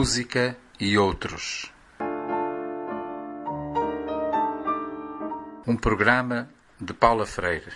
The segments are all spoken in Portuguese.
música e outros. Um programa de Paula Freire.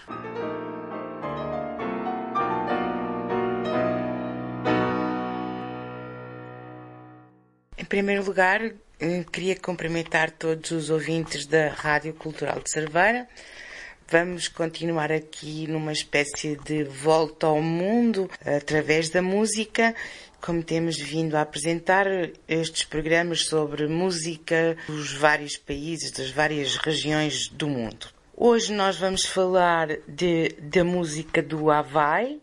Em primeiro lugar, queria cumprimentar todos os ouvintes da Rádio Cultural de Cerveira. Vamos continuar aqui numa espécie de volta ao mundo através da música, como temos vindo a apresentar estes programas sobre música dos vários países, das várias regiões do mundo. Hoje nós vamos falar da música do Havaí.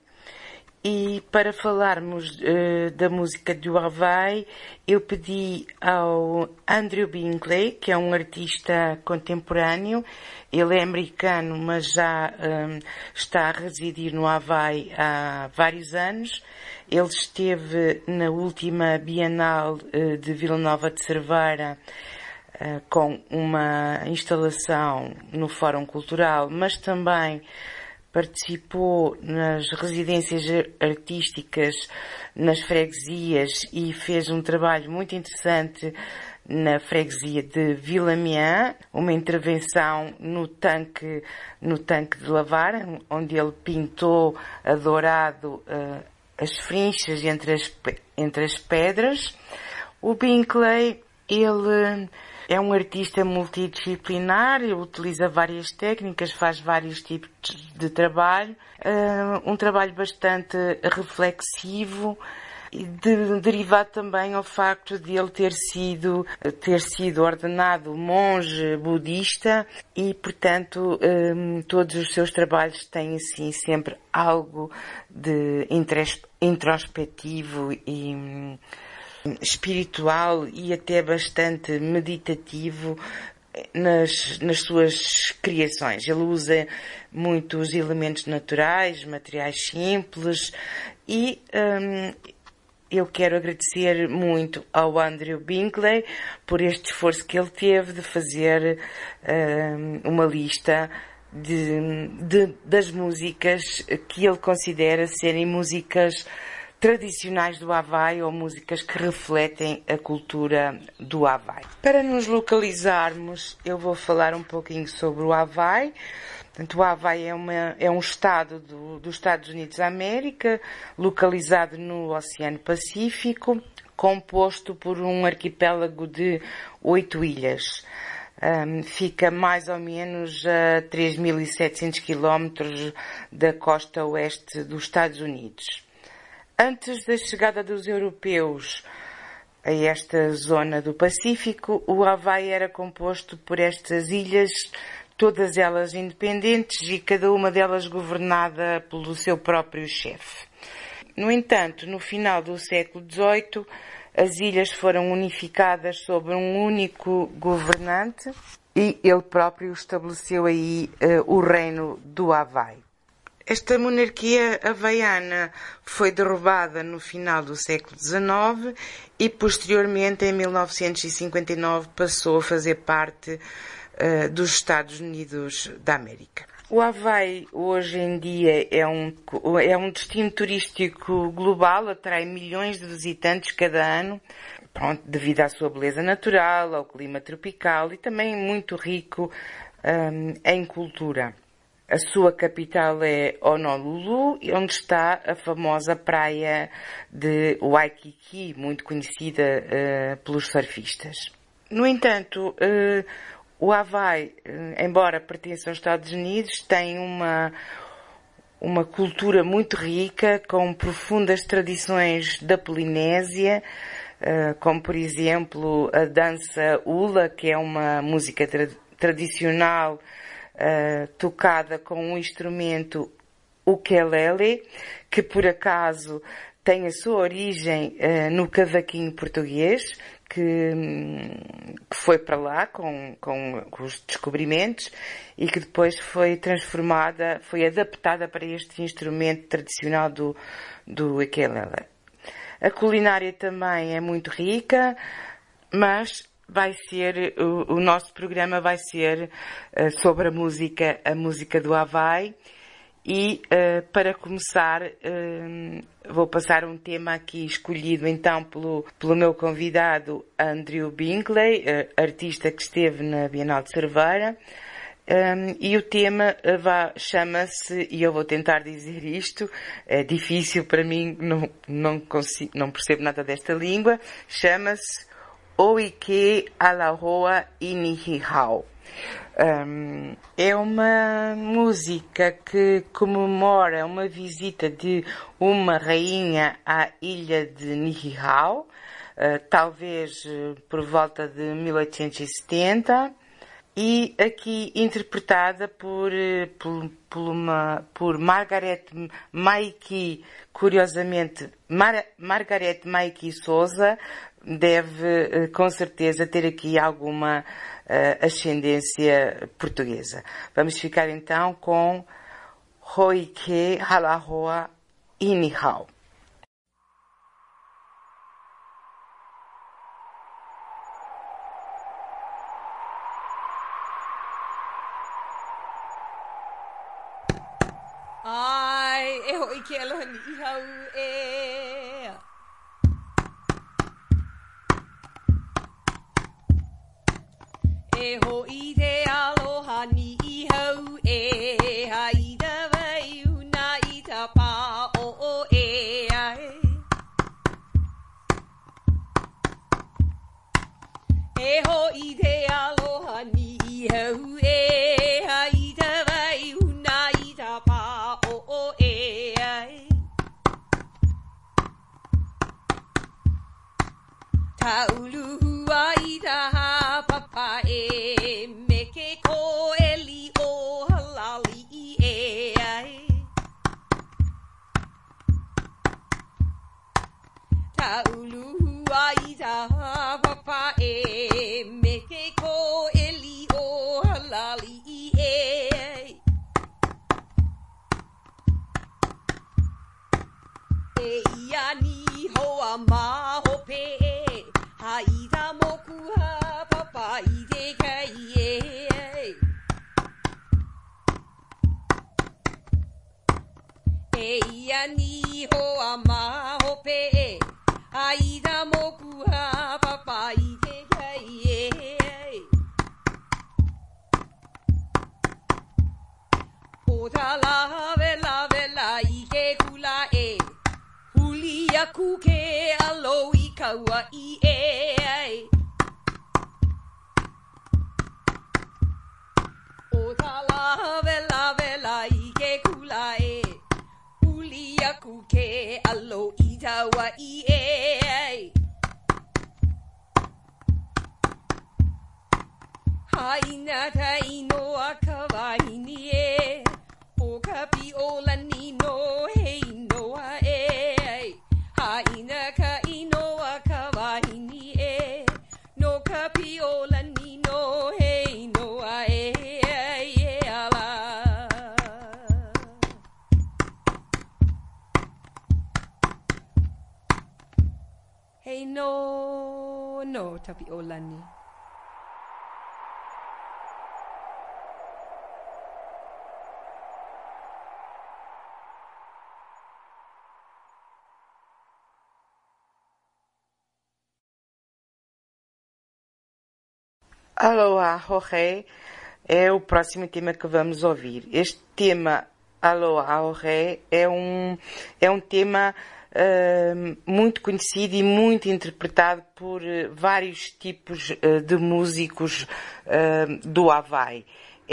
E para falarmos da música do Havaí, eu pedi ao Andrew Bingley, que é um artista contemporâneo. Ele é americano, mas já está a residir no Havaí há vários anos. Ele esteve na última Bienal de Vila Nova de Cerveira com uma instalação no Fórum Cultural, mas também participou nas residências artísticas nas freguesias e fez um trabalho muito interessante na freguesia de Vilamiã, uma intervenção no tanque de lavar, onde ele pintou a dourado as frinchas entre as pedras. O Bingley, ele é um artista multidisciplinar, utiliza várias técnicas, faz vários tipos de trabalho, um trabalho bastante reflexivo, derivado também ao facto de ele ter sido ordenado monge budista e, portanto, todos os seus trabalhos têm, assim, sempre algo de introspectivo e espiritual e até bastante meditativo nas suas criações. Ele usa muitos elementos naturais, materiais simples e eu quero agradecer muito ao Andrew Bingley por este esforço que ele teve de fazer uma lista das músicas que ele considera serem músicas tradicionais do Havaí ou músicas que refletem a cultura do Havaí. Para nos localizarmos, eu vou falar um pouquinho sobre o Havaí. Portanto, o Havaí é um estado dos Estados Unidos da América, localizado no Oceano Pacífico, composto por um arquipélago de 8 ilhas. Fica mais ou menos a 3.700 quilómetros da costa oeste dos Estados Unidos. Antes da chegada dos europeus a esta zona do Pacífico, o Havaí era composto por estas ilhas, todas elas independentes e cada uma delas governada pelo seu próprio chefe. No entanto, no final do século XVIII, as ilhas foram unificadas sob um único governante e ele próprio estabeleceu aí o reino do Havaí. Esta monarquia havaiana foi derrubada no final do século XIX e, posteriormente, em 1959, passou a fazer parte dos Estados Unidos da América. O Havaí, hoje em dia, é um destino turístico global, atrai milhões de visitantes cada ano, devido à sua beleza natural, ao clima tropical e também muito rico em cultura. A sua capital é Honolulu, onde está a famosa praia de Waikiki, muito conhecida pelos surfistas. No entanto, o Havaí, embora pertença aos Estados Unidos, tem uma cultura muito rica, com profundas tradições da Polinésia, como por exemplo a dança hula, que é uma música tradicional tocada com um instrumento ukulele, que por acaso tem a sua origem no cavaquinho português, que foi para lá com os descobrimentos e que depois foi adaptada para este instrumento tradicional do ukulele. A culinária também é muito rica, mas o nosso programa vai ser sobre a música do Havaí E para começar vou passar um tema aqui escolhido então pelo meu convidado Andrew Bingley, artista que esteve na Bienal de Cerveira. E o tema chama-se, e eu vou tentar dizer isto, é difícil para mim, não percebo nada desta língua, chama-se Oike Alahoa Inihihau. É uma música que comemora uma visita de uma rainha à ilha de Niihau, talvez por volta de 1870, e aqui interpretada por Margaret Maiki, curiosamente, Margaret Maiki Souza, deve com certeza ter aqui alguma ascendência portuguesa. Vamos ficar então com Hoike Halahoa Inihau. Ai, e hoi ke aloha ni ihau e. E hoi te aloha ni ihau e. Haida vai una i ta pā o e ai. E hoi te aloha ni ihau e. Ta ulu ai ta papa e me ke ko eli o halali e ai. Ta ulu ai ta papa e me ke ko eli o halali e ai. E ia ni hoa maho pe Haida moku ha papa I te kai e. E ia ni hoa maho pe e. Haida moku ha papa I te kai e. O ta lave la I ke kula e. Huli aku ke alo I kaua I e. Vela I ke kula e Uli aku ke alo I taua I e Haina ta inoa ka wahini e O ka pi o lani no he inoa e Haina ka inoa ka wahini e No ka pi o lani no he inoa e Hey no tapi olani. Aloha Hohe é o próximo tema que vamos ouvir. Este tema Aloha Hohe é um tema muito conhecido e muito interpretado por vários tipos de músicos do Havaí.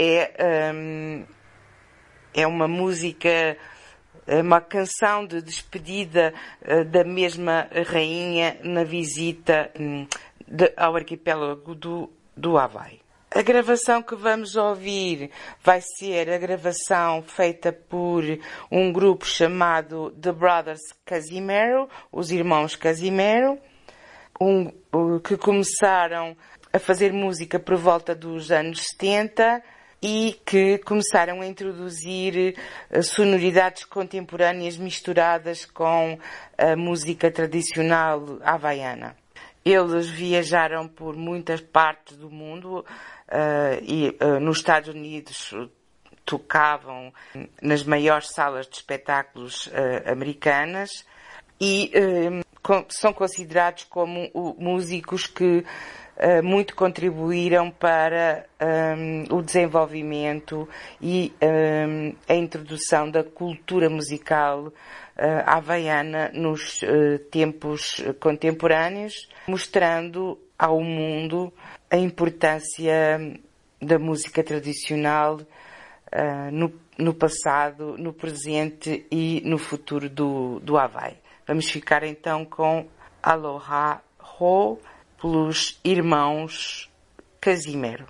É uma música, uma canção de despedida da mesma rainha na visita ao arquipélago do Havaí. A gravação que vamos ouvir vai ser a gravação feita por um grupo chamado The Brothers Casimero, os irmãos Casimero, que começaram a fazer música por volta dos anos 70 e que começaram a introduzir sonoridades contemporâneas misturadas com a música tradicional havaiana. Eles viajaram por muitas partes do mundo e nos Estados Unidos tocavam nas maiores salas de espetáculos americanas e são considerados como músicos que muito contribuíram para o desenvolvimento e a introdução da cultura musical havaiana nos tempos contemporâneos, mostrando ao mundo a importância da música tradicional no passado, no presente e no futuro do Havaí. Vamos ficar então com Aloha Ho, pelos irmãos Casimero.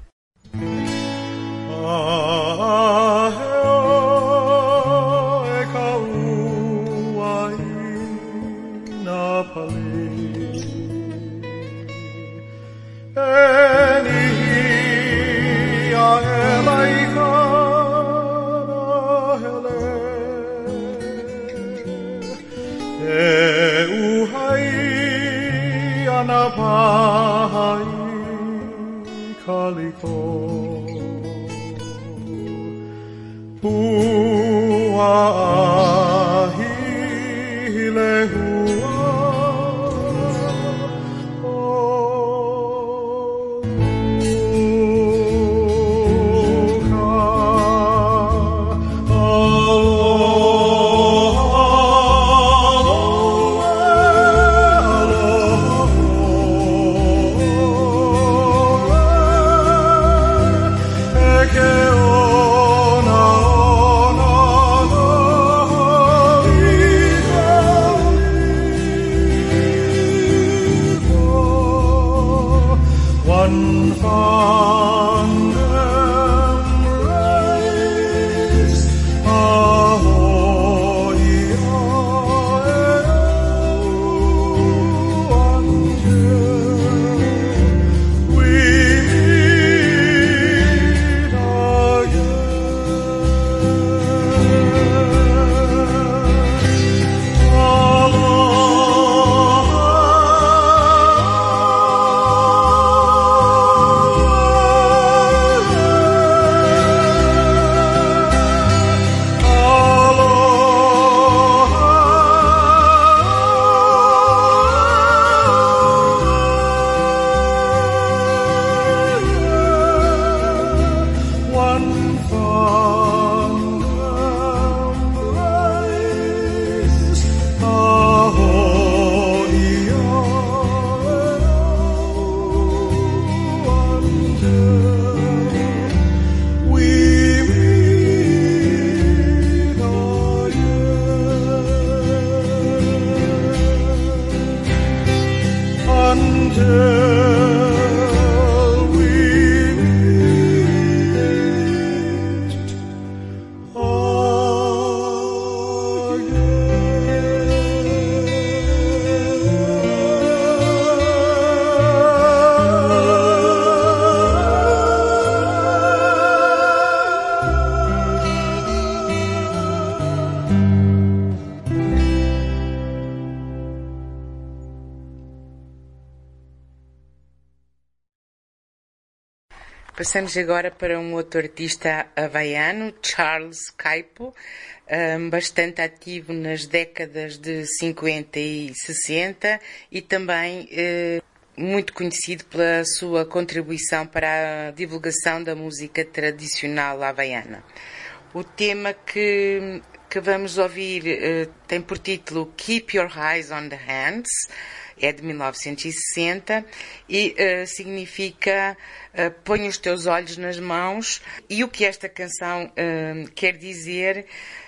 Passamos agora para um outro artista havaiano, Charles Kaipo, bastante ativo nas décadas de 50 e 60 e também muito conhecido pela sua contribuição para a divulgação da música tradicional havaiana. O tema que vamos ouvir tem por título Keep Your Eyes on the Hands, é de 1960 e significa põe os teus olhos nas mãos, e o que esta canção quer dizer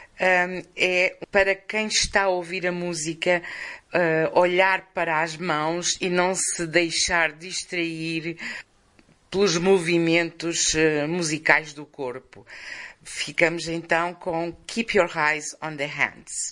é para quem está a ouvir a música olhar para as mãos e não se deixar distrair pelos movimentos musicais do corpo. Ficamos então com Keep Your Eyes on the Hands.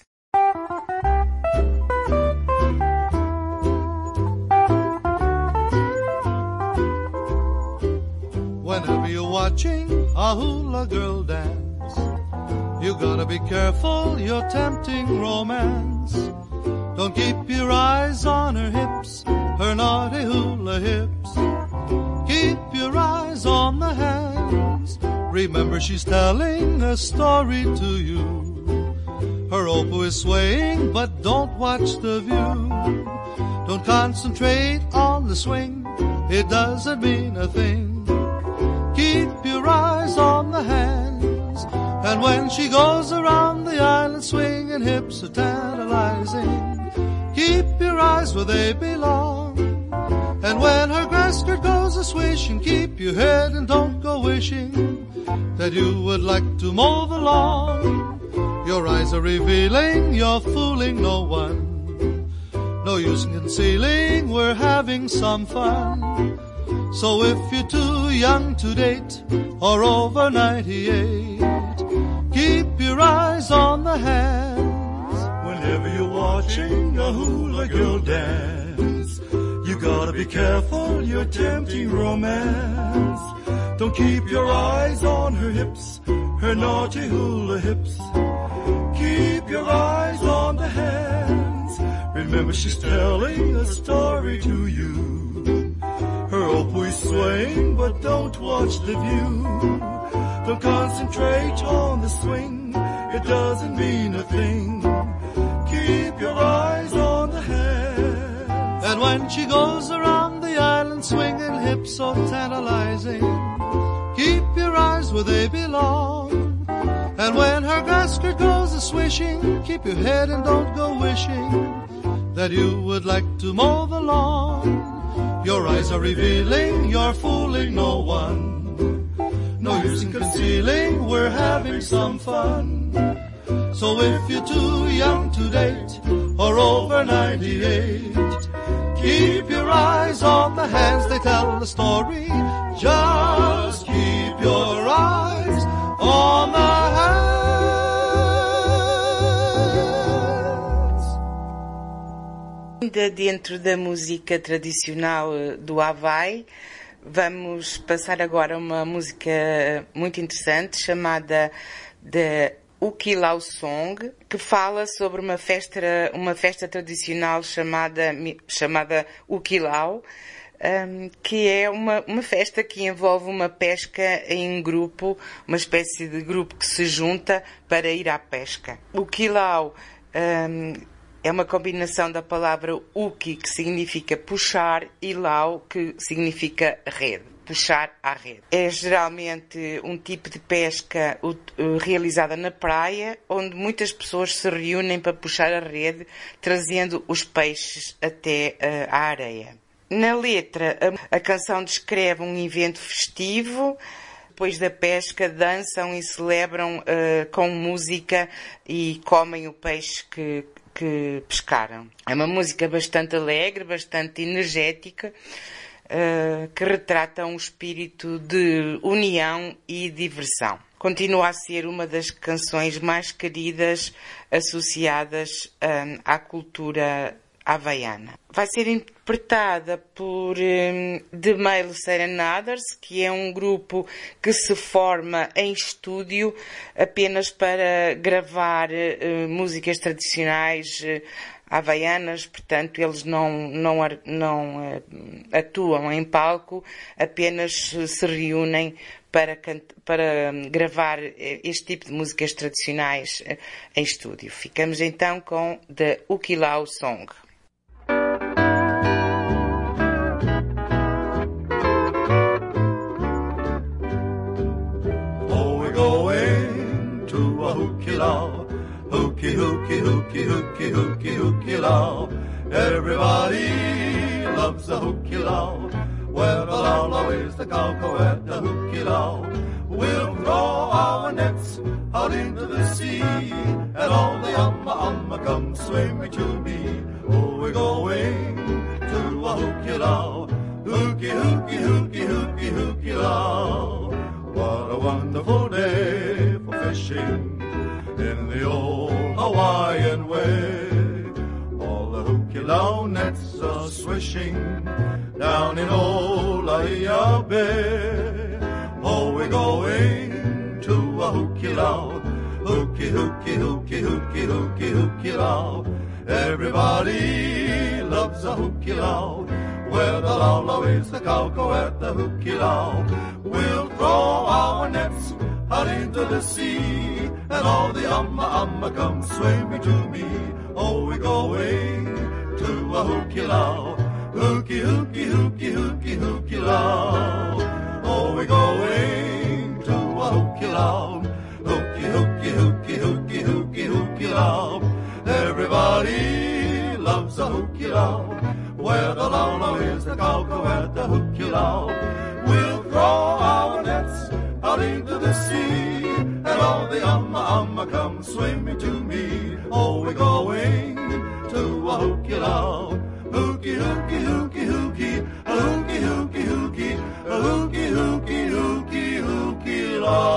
Whenever you're watching a hula girl dance, you gotta be careful, you're tempting romance. Don't keep your eyes on her hips, her naughty hula hips. Keep your eyes on the hands. Remember she's telling a story to you. Her oboe is swaying, but don't watch the view. Don't concentrate on the swing, it doesn't mean a thing. Keep your eyes on the hands, and when she goes around the island swinging, hips are tantalizing. Keep your eyes where they belong, and when her grass skirt goes a-swishing, keep your head and don't go wishing that you would like to mow the lawn. Your eyes are revealing, you're fooling no one. No use in concealing, we're having some fun. So if you're too young to date or over 98, keep your eyes on the hands. Whenever you're watching a hula girl dance, you gotta be careful, you're tempting romance. Don't keep your eyes on her hips, her naughty hula hips. Keep your eyes on the hands. Remember she's telling a story to you. Her oboe is swaying, but don't watch the view. Don't concentrate on the swing, it doesn't mean a thing. Keep your eyes on the hands. And when she goes around the island swinging, hips so tantalizing, keep your eyes where they belong. And when her grass skirt goes a-swishing, keep your head and don't go wishing that you would like to mow the lawn. Your eyes are revealing, you're fooling no one. No use in concealing, we're having some fun. So if you're too young to date or over 98, keep your eyes on the hands, they tell the story. Just keep your eyes on the hands. Ainda dentro da música tradicional do Havaí, vamos passar agora uma música muito interessante chamada The Ukilau Song, que fala sobre uma festa tradicional chamada Ukilau, que é uma festa que envolve uma pesca em grupo, uma espécie de grupo que se junta para ir à pesca. Ukilau é uma combinação da palavra uki, que significa puxar, e lau, que significa rede. Puxar à rede. É geralmente um tipo de pesca realizada na praia, onde muitas pessoas se reúnem para puxar a rede, trazendo os peixes até à areia. Na letra, a canção descreve um evento festivo. Depois da pesca, dançam e celebram com música e comem o peixe que pescaram. É uma música bastante alegre, bastante energética, que retrata um espírito de união e diversão. Continua a ser uma das canções mais queridas associadas à cultura havaiana. Vai ser interpretada por The Male Serenaders, que é um grupo que se forma em estúdio apenas para gravar músicas tradicionais havaianas, portanto eles não atuam em palco, apenas se reúnem para gravar este tipo de músicas tradicionais em estúdio. Ficamos então com The Ukilau Song. Hukilau, hooky, hooky, hooky, hooky, hooky, hukilau. Everybody loves a hukilau. Well, the lau is the cowco at the hukilau. We'll throw our nets out into the sea, and all the amma come swimming to me. Oh, we're going to a hukilau. Hooky, hooky, hooky, hooky, hukilau. What a wonderful day for fishing in the old Hawaiian way. All the hukilau nets are swishing down in old Laia Bay. Oh, we're going to a hukilau. Hooky, hooky, hooky, hooky, hooky, hukilau. Everybody loves a hukilau. where the lala waves the cowco at the Hukilau. We'll throw our nets out into the sea, and all the amma come swimming to me. Oh, we're going to a Hukilau. Hooky, hooky, hooky, hooky, Hukilau. Oh, we're going to a Hukilau. Hooky, hooky, hooky, hooky, hooky, Hukilau. Everybody loves a Hukilau, where the lala is the cowco at the Hukilau. We'll throw our nets out into the sea, and all the amma come swimming to me. Oh, we're going to a Hukilau. Hooky, hooky, hooky, hooky, a hooky, hooky, hooky, a hooky, hooky, hooky, hooky,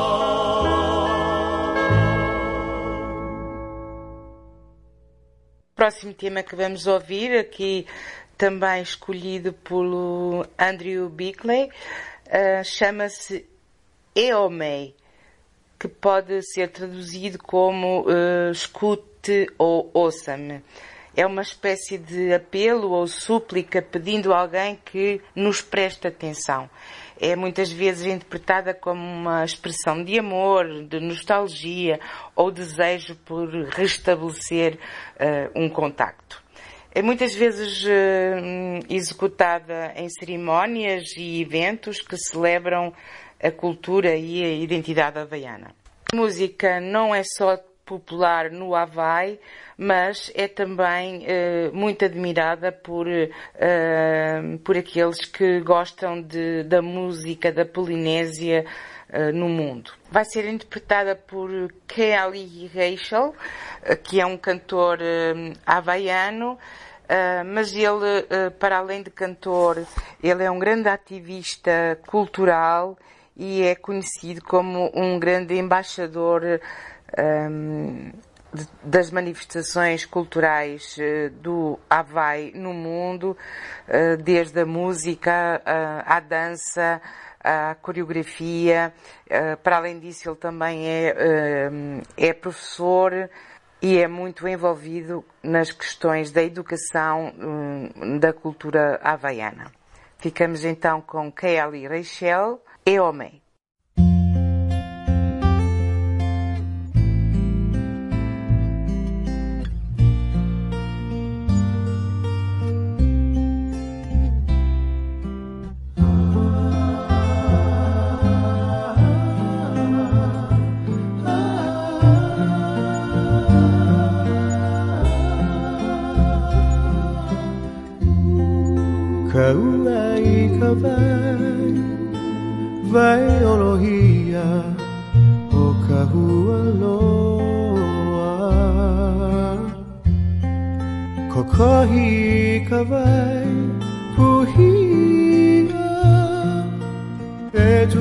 Próximo tema que vamos ouvir, aqui também escolhido pelo Andrew Bickley, chama-se Eomei, que pode ser traduzido como escute ou ouça-me. É uma espécie de apelo ou súplica pedindo a alguém que nos preste atenção. É muitas vezes interpretada como uma expressão de amor, de nostalgia ou desejo por restabelecer um contacto. É muitas vezes executada em cerimónias e eventos que celebram a cultura e a identidade havaiana. A música não é só popular no Havaí, mas é também muito admirada por aqueles que gostam da música da Polinésia no mundo. Vai ser interpretada por Keali Rachel, que é um cantor havaiano, mas ele, para além de cantor, ele é um grande ativista cultural e é conhecido como um grande embaixador das manifestações culturais do Havaí no mundo, desde a música à dança, à coreografia. Para além disso, ele também é professor e é muito envolvido nas questões da educação da cultura havaiana. Ficamos então com Keali Rachel, Eomei. Kauai kawai, vai olohia, o kahua loa. Kokohi kawai, puhia, e tu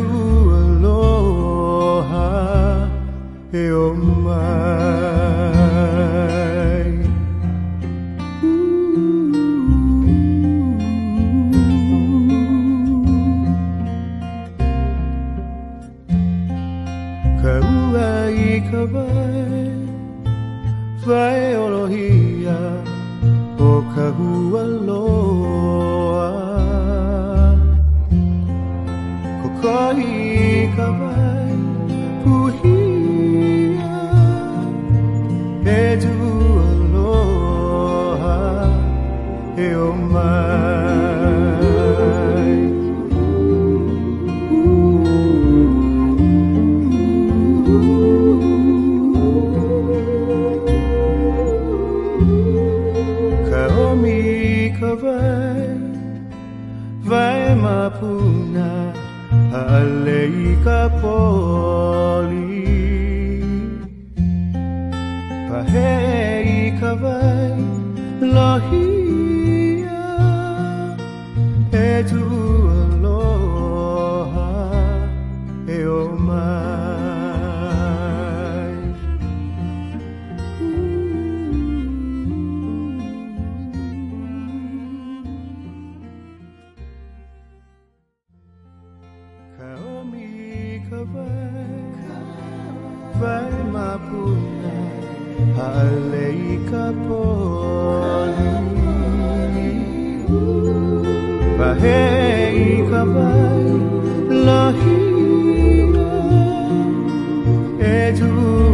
aloha, e o mai. Vai olohia, o kahua loa. Kokohi kawai, puhia, e tu aloha, e o mai. Vai mapuna alei kapoli, pahei kawai lohia, e tu aloha, e o mai. Vai mapuna alei kapoli, hei ka vai lahia e tu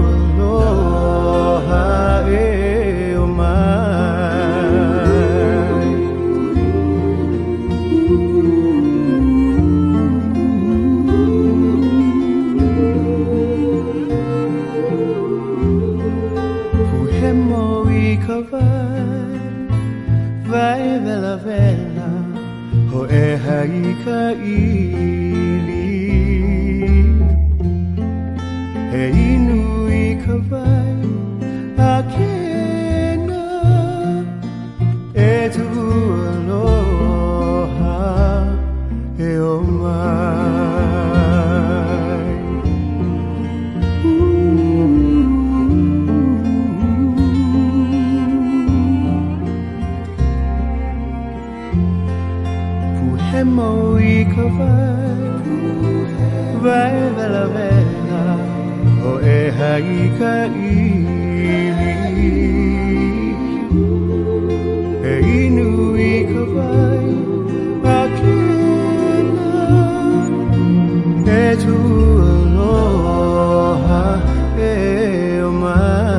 aloha e o mai Fuhemo I ka vai vela vela ho e hai ka ili e inu I ka vai a kena e tu aloha e o mai Hemo I ka vai vela vela o e hai ka ili e inu I ka vai a kena e tu aloha e o mai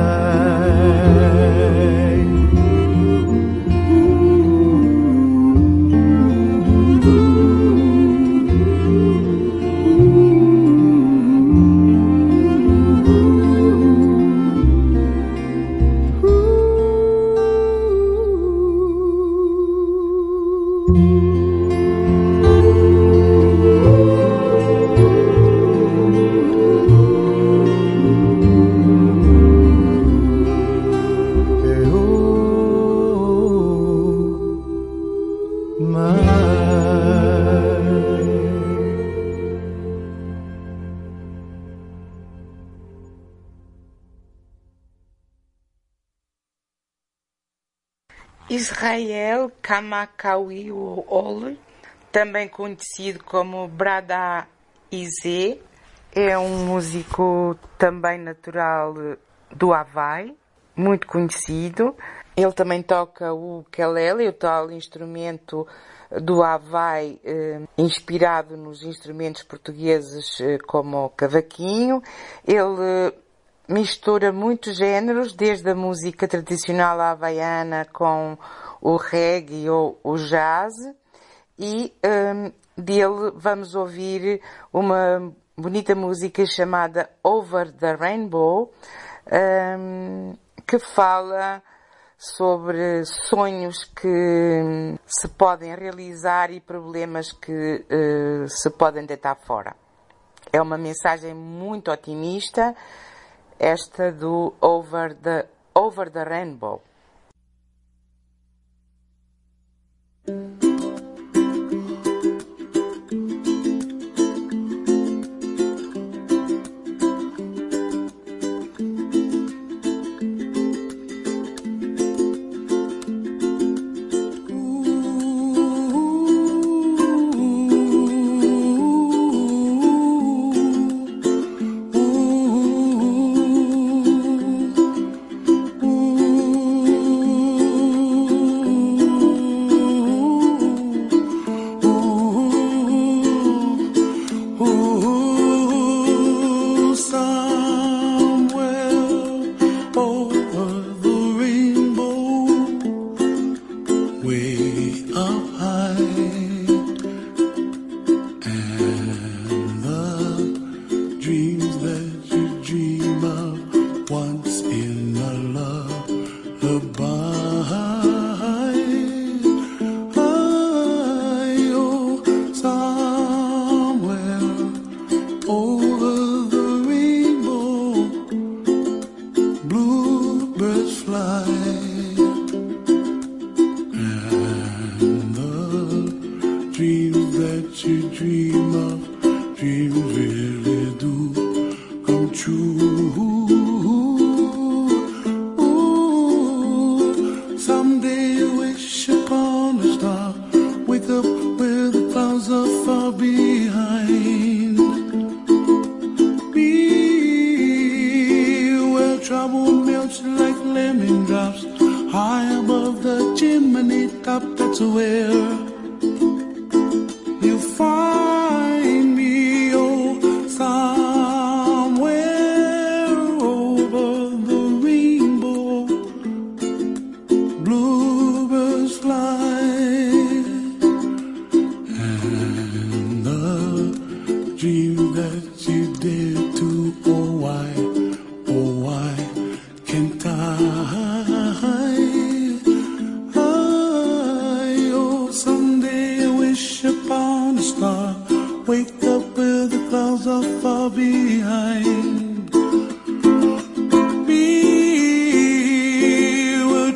Israel Kamakawiwo'ole, também conhecido como Brada Izé, é um músico também natural do Havaí, muito conhecido. Ele também toca o ukulele, o tal instrumento do Havaí, inspirado nos instrumentos portugueses como o cavaquinho. Ele mistura muitos géneros, desde a música tradicional havaiana com o reggae ou o jazz, e dele vamos ouvir uma bonita música chamada Over the Rainbow, que fala sobre sonhos que se podem realizar e problemas que se podem deitar fora. É uma mensagem muito otimista, esta do Over the Rainbow.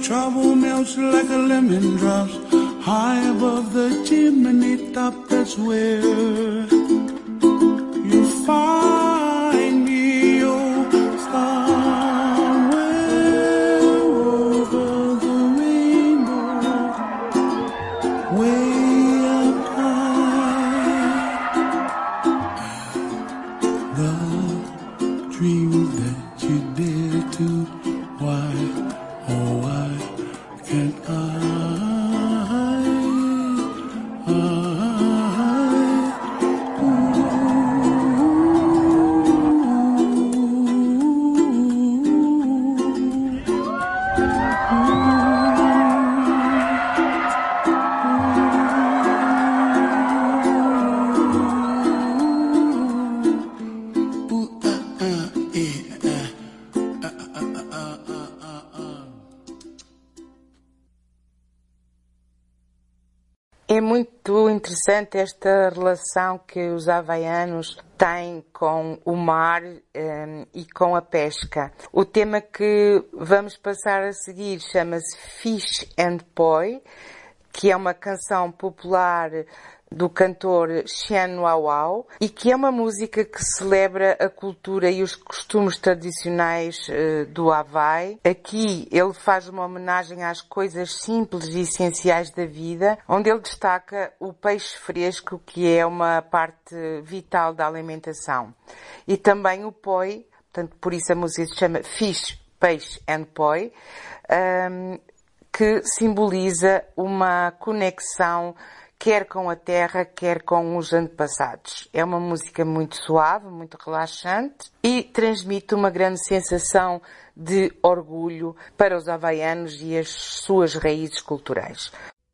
trouble melts like a lemon drops high above the chimney top. That's where you find me, oh, somewhere over the rainbow, way up high. The dreams that you dare to, why, oh why can't I? É muito interessante esta relação que os havaianos têm com o mar e com a pesca. O tema que vamos passar a seguir chama-se Fish and Poi, que é uma canção popular do cantor Xian Wawao e que é uma música que celebra a cultura e os costumes tradicionais do Havaí. Aqui ele faz uma homenagem às coisas simples e essenciais da vida, onde ele destaca o peixe fresco, que é uma parte vital da alimentação. E também o poi, portanto, por isso a música se chama Fish, Peixe and Poi, que simboliza uma conexão quer com a terra, quer com os antepassados. É uma música muito suave, muito relaxante e transmite uma grande sensação de orgulho para os havaianos e as suas raízes culturais.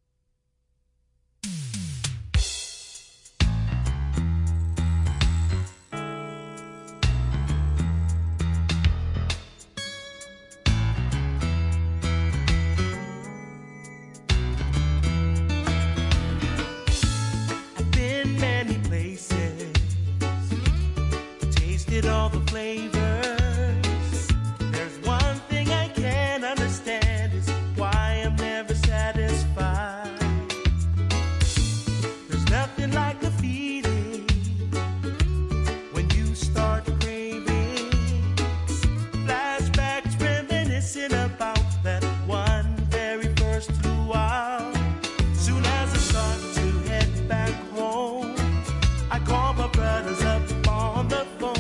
All the flavors. There's one thing I can't understand is why I'm never satisfied. There's nothing like the feeling when you start craving. Flashbacks reminiscing about that one very first luau. Soon as I start to head back home, I call my brothers up on the phone.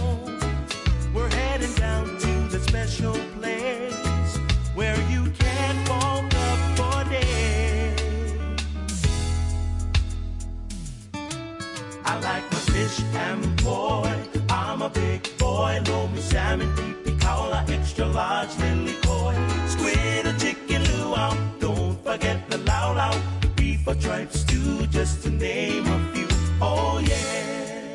Down to the special place where you can't walk up for days. I like my fish and poi. I'm a big boy. Lomi salmon, pipi kaula, extra large, lily koi, squid or chicken luau. Don't forget the lau lau, beef or tripe stew, just to name a few. Oh yeah.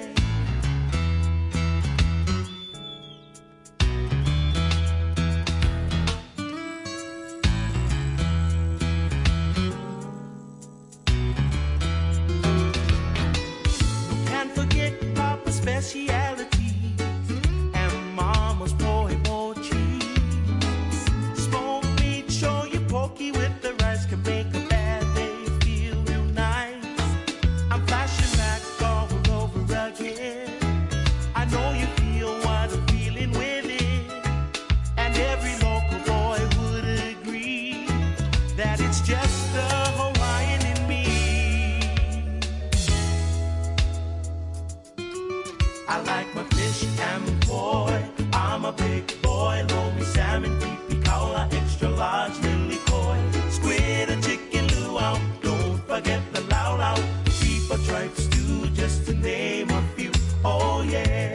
Specialities and mama's poi mochi. Smoked meat, shoyu pokey with the rice can make a bad day feel real nice. I'm flashing back all over again. I know you feel what I'm feeling with it, and every local boy would agree that it's just the Hawaiian in me. I like my fish and poi. I'm a big boy. Lomi salmon, pipi kaula, extra large, lily koi, squid or chicken luau. Don't forget the lau lau, beef or tripe stew, just to name a few. Oh yeah.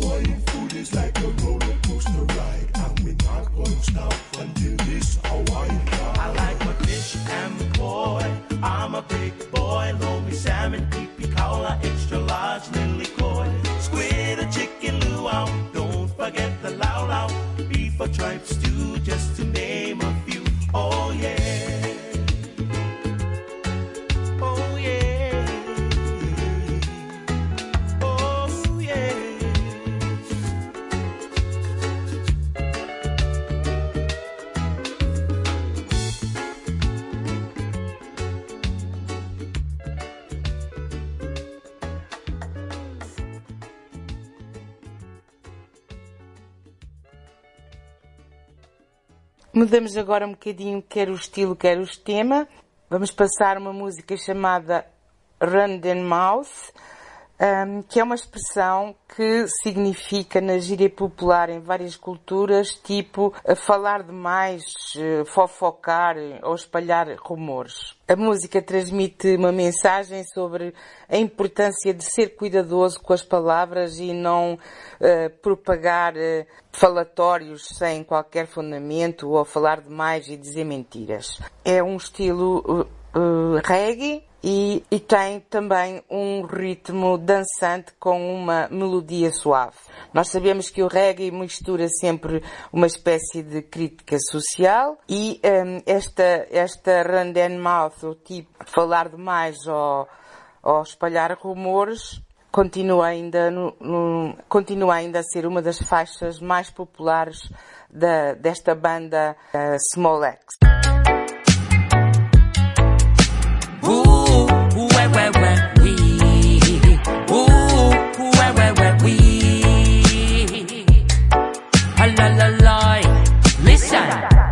boy, food is like a roller coaster ride, and we're not gonna stop until this Hawaii ride. I like my fish and McCoy. I'm a big boy, loamy salmon, pee-pee caula, extra large, lily koi, squid or chicken luau. Don't forget the lau lau, beef or tripe stew, just to name a few. Oh yeah. Oh yeah. Oh yeah. Mudamos agora um bocadinho, quer o estilo, quer o tema. Vamos passar uma música chamada Run the Mouth, que é uma expressão que significa na gíria popular em várias culturas, tipo falar demais, fofocar ou espalhar rumores. A música transmite uma mensagem sobre a importância de ser cuidadoso com as palavras e não propagar falatórios sem qualquer fundamento ou falar demais e dizer mentiras. É um estilo reggae e tem também um ritmo dançante com uma melodia suave. Nós sabemos que o reggae mistura sempre uma espécie de crítica social e esta run the mouth, o tipo falar demais ou espalhar rumores, continua ainda a ser uma das faixas mais populares desta banda Small Axe. Listen,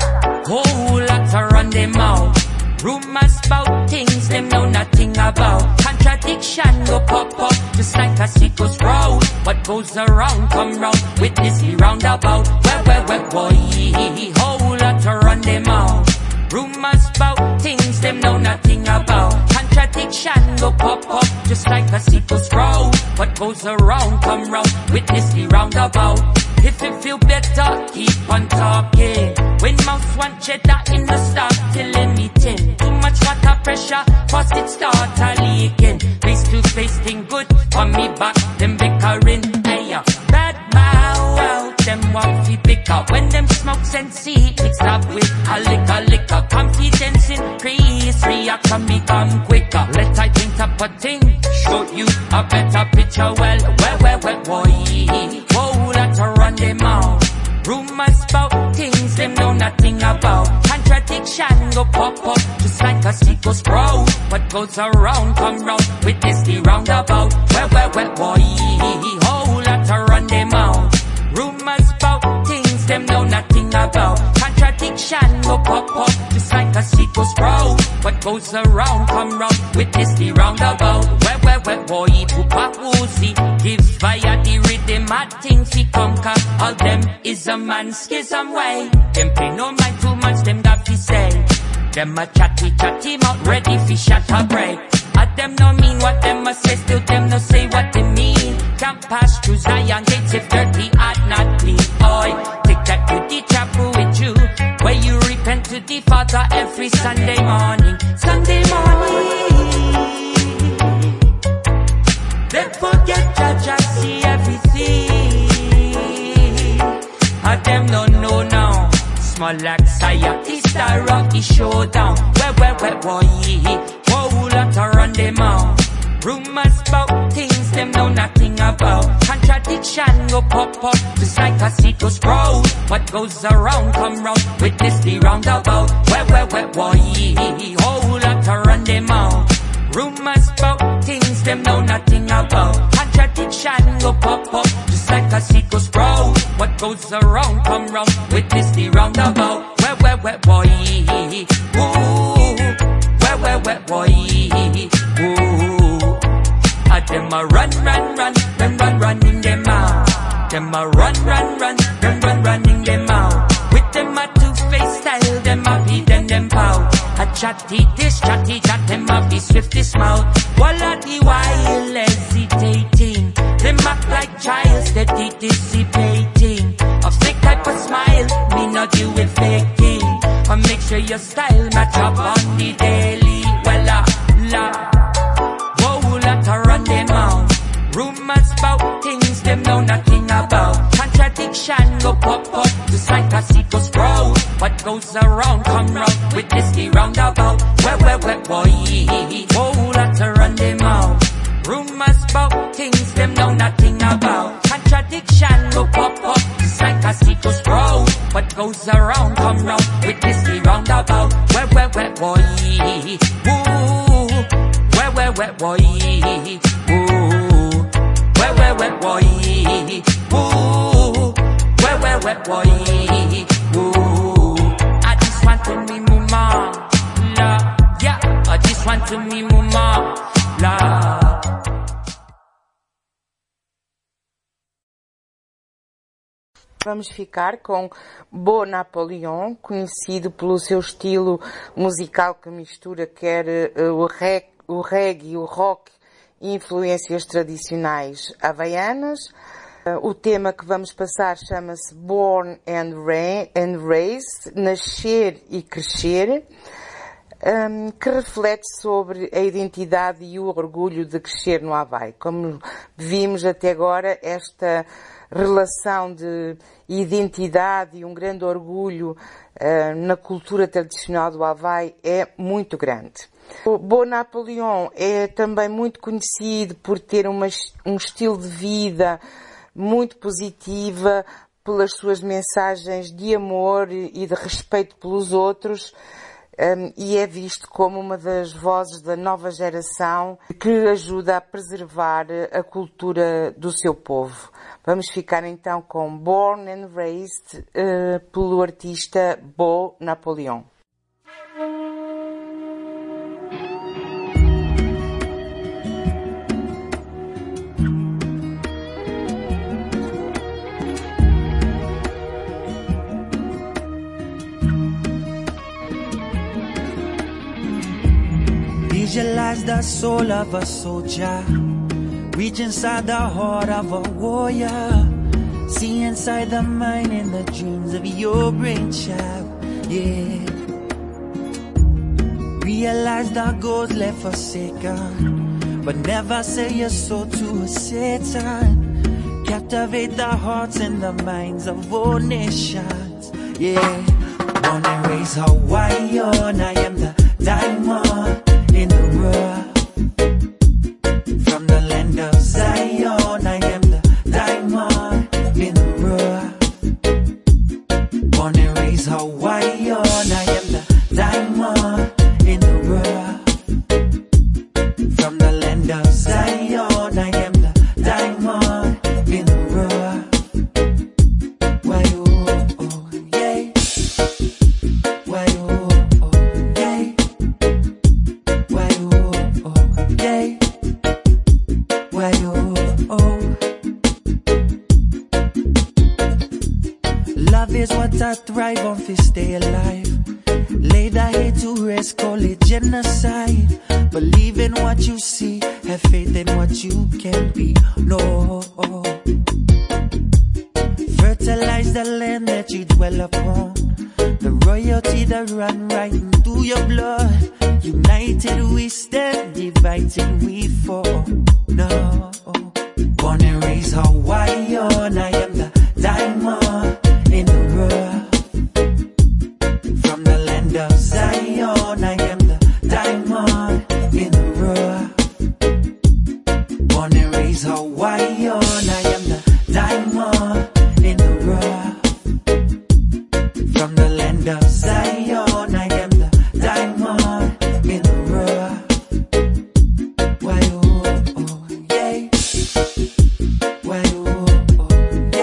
whole lot of run them out. Rumors about things them know nothing about. Contradiction go pop up just like a sickle's road. What goes around come round. Witness the roundabout. Well, boy, whole lot of run them out. Rumors about things them know nothing about. Contradiction go pop up just like a sickle's road. What goes around come round. Witness the roundabout. If you feel better, keep on talking. When mouths want cheddar in the stock, till anything. Too much water pressure, cause it start a leaking. Face to face thing good, on me back, them bickering. Hey, bad mouth, them want fi pick up. When them smokes and see, mixed up with a liquor. Confidence increase, reaction become quicker. Let I think up a thing, show you a better picture. Well, boy, whoa, let's run them out. Rumors about things them know nothing about. Contradiction go pop up just like a sickle sprout. What goes around come round. Witness the roundabout. Well, boy, whole lot to run them out. Rumors about things them know nothing about. Contradiction go pop up just like a sickle sprout. What goes around come round. Witness the roundabout. Well, boy, Pupa Woozy gives via the rhythm a thing fi conquer. All them is a man schism way. Them pay no mind too much, them got fi say. Them a chatty mouth ready fi shut a break. At them no mean what them a say, still them no say what they mean. Can't pass through Zion gates if dirty heart not clean. Oi, take that to the chapel with you, where you repent to the Father every Sunday morning. Then forget Jah see everything. And them don't know now. Small like society star rocky showdown. Well, boy, whole lot to run them out. Rumors about things them know nothing about. Contradiction go pop up just like a sickle sprout. What goes around come round. Witness the roundabout. Well, boy, whole lot to run them out. Rumors about things them know nothing about. Contradiction go pop up just like a sickle sprout. What goes around come round. Witness the roundabout. Well, boy, ooh, well, boy, ooh. Them a run in them out. Them a run in them out. With them a two-faced style, them a beat and them pout. A chatty this, chatty that, them have the swiftest mouth. While at the while hesitating, them act like child, steady dissipating. A fake type of smile, me not you with faking. And make sure your style match up on the daily. Well, whoa, let her run them out. Rumors about things them know nothing about. Contradiction go pop up, just like a sequel scroll. What goes around, come round with this the roundabout. Where, boy. Whoa, let her run them out. Rumors about things them know nothing about. Contradiction go pop up, just like a sequel scroll. What goes around, come round with this the roundabout. Where, boy. Woo, where, boy. Woo, where, boy. Woo, where, boy. Woo, I just want to me mama, la, yeah. I just want to me mama, la. Vamos ficar com Beau Napoleon, conhecido pelo seu estilo musical que mistura quer o reggae e o rock e influências tradicionais havaianas. O tema que vamos passar chama-se Born and Raised, Nascer e Crescer, que reflete sobre a identidade e o orgulho de crescer no Havaí. Como vimos até agora, esta relação de identidade e um grande orgulho na cultura tradicional do Havaí é muito grande. O Beau Napoleon é também muito conhecido por ter um estilo de vida muito positiva, pelas suas mensagens de amor e de respeito pelos outros, e é visto como uma das vozes da nova geração que ajuda a preservar a cultura do seu povo. Vamos ficar então com Born and Raised pelo artista Beau Napoleon. Visualize the soul of a soldier, reach inside the heart of a warrior, see inside the mind and the dreams of your brain child, yeah. Realize the goals left forsaken, but never sell your soul to a Satan. Captivate the hearts and the minds of all nations, yeah. Born and raised Hawaiian, I am the diamond in the rough. From the land of Zion, I am the diamond in the rough. Born and raised Hawaiian, I am the diamond in the rough. From the land of Zion, I am the diamond in the rough. Why oh, oh, yeah. Why oh, oh, yeah. Why oh, oh, yeah. Why oh, oh. Love is what I thrive on to stay alive. Lay the hate to rest, call it genocide. Believe in what you see, have faith in what you can be. No, fertilize the land that you dwell upon. The royalty that run right into your blood. United we stand, divided we fall. No, born and raised Hawaiian, I am the diamond in the rough. From the land of Zion, I am the diamond in the rough. Born and raised Hawaiian, I am the diamond in the rough. From the land of Zion, I am the diamond in the rough. Why oh, oh, yeah. Why oh, oh, yeah.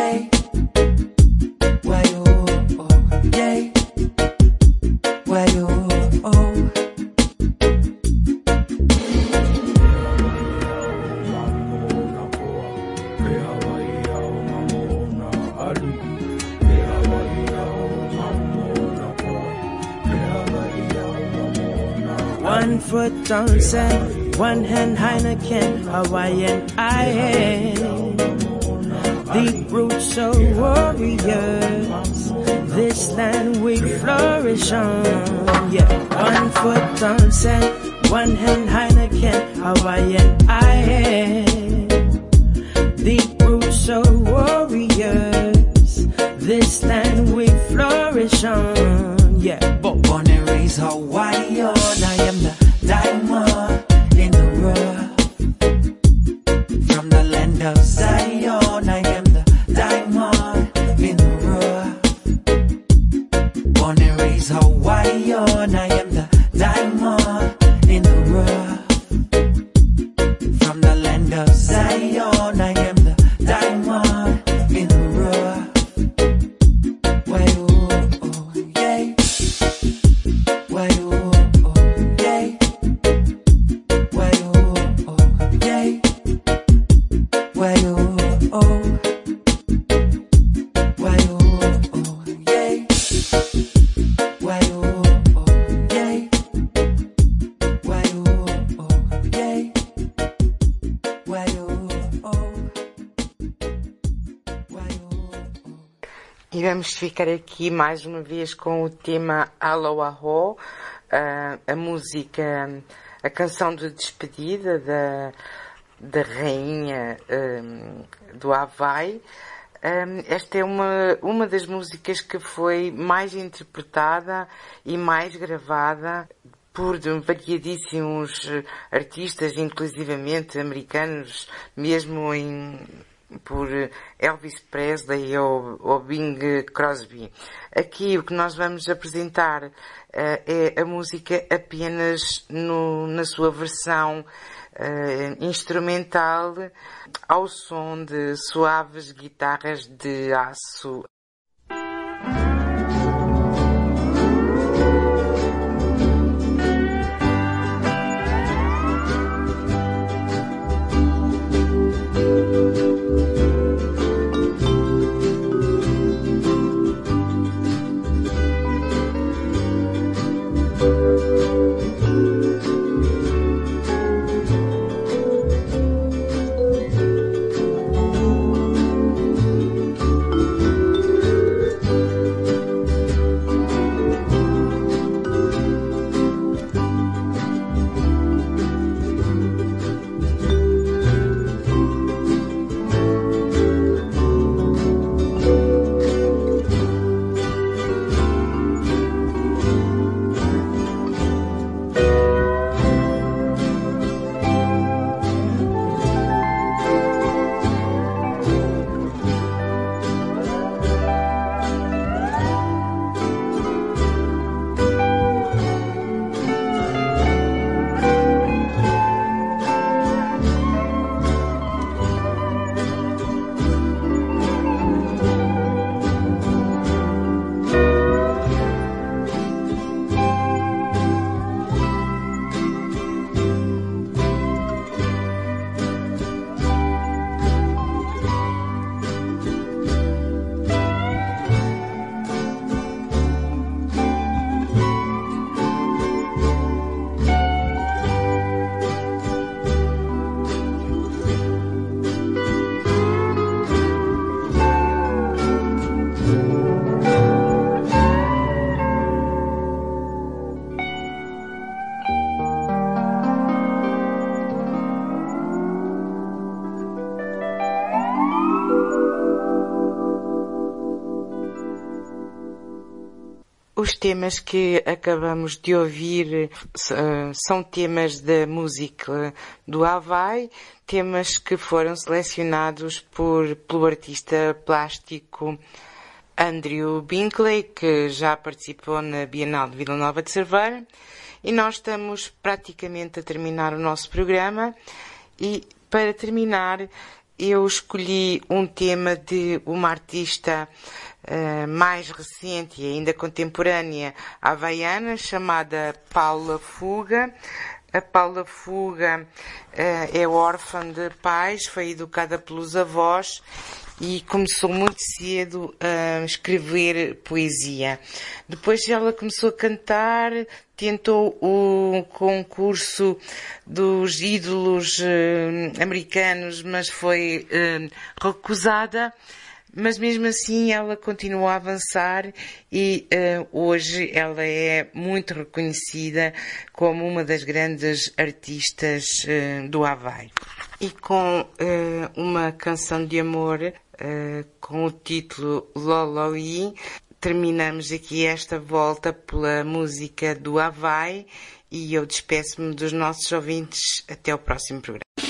1 foot on sand, one hand Heineken, Hawaiian island. Deep roots of warriors, this land we flourish on. Yeah, 1 foot on sand, one hand Heineken, Hawaiian island. Deep roots of warriors, this land we flourish on. Yeah, but born and raised Hawaii, I am the diamond in the rough. From the land of Zion, I am the diamond in the rough. Born and raised Hawaii, I am the diamond in the rough. From the land of Zion, I am the diamond in the rough. Why oh yeah, why oh yeah, why oh yeah, why oh why oh yeah, why oh yeah, why oh yeah, why E vamos ficar aqui mais uma vez com o tema Aloha, a música, a canção de despedida da rainha do Havaí. Esta é uma das músicas que foi mais interpretada e mais gravada por variadíssimos artistas, inclusivamente americanos, mesmo por Elvis Presley ou Bing Crosby. Aqui o que nós vamos apresentar é a música apenas na sua versão instrumental, ao som de suaves guitarras de aço. Os temas que acabamos de ouvir são temas da música do Havaí, temas que foram selecionados pelo artista plástico Andrew Binkley, que já participou na Bienal de Vila Nova de Cerveira, e nós estamos praticamente a terminar o nosso programa, e para terminar eu escolhi um tema de uma artista mais recente e ainda contemporânea havaiana, chamada Paula Fuga. A Paula Fuga é órfã de pais, foi educada pelos avós e começou muito cedo a escrever poesia. Depois ela começou a cantar, tentou o concurso dos ídolos americanos, mas foi recusada. Mas mesmo assim ela continuou a avançar e hoje ela é muito reconhecida como uma das grandes artistas do Havaí. E com uma canção de amor com o título Loloi, terminamos aqui esta volta pela música do Havaí e eu despeço-me dos nossos ouvintes. Até ao próximo programa.